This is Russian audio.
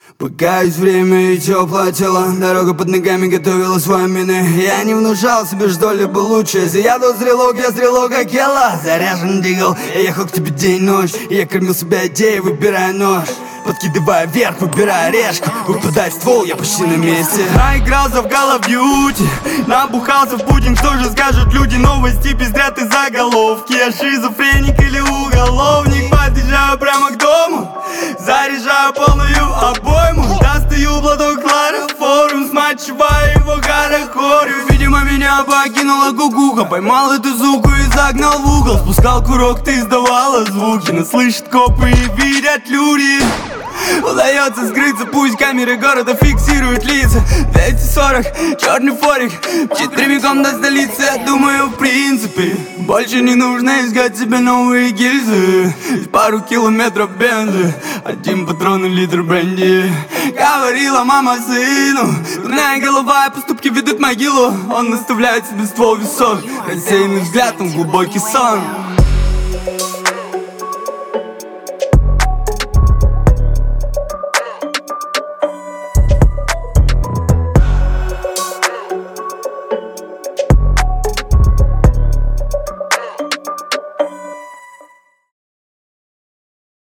Пока есть время и теплое тело, дорога под ногами готовила свои мины. Я не внушал себе что-либо лучше. Если я тот стрелок, я стрелок Акела. Заряжен дигл, я ехал к тебе день-ночь. И я кормил себя идеей, выбирая нож, подкидывая вверх, выбирая решку. Выпадает ствол, я почти на месте. Наигрался в Call of Duty, набухался в пудинг. Что же скажут люди? Новости пестрят и заголовки. Я шизофреник или уголовник? Подъезжаю прямо к дому, заряжаю полную обойму. Достаю платок хлороформ, смачиваю его хорохорю. Видимо, меня покинула кукуха. Поймал эту суку и загнал в угол. Спускал курок, ты издавала звуки. Нас слышат копы и видят люди. Удается скрыться, пусть камеры города фиксируют лица. 240, черный форик, мчит прямиком до столицы. Я думаю, в принципе, больше не нужно искать себе новые гильзы. Пару километров бензы, один патрон и литр бренди. Говорила мама сыну, дурная голова и поступки ведут в могилу. Он наставляет себе ствол в висок, рассеянный взгляд, он глубокий сон.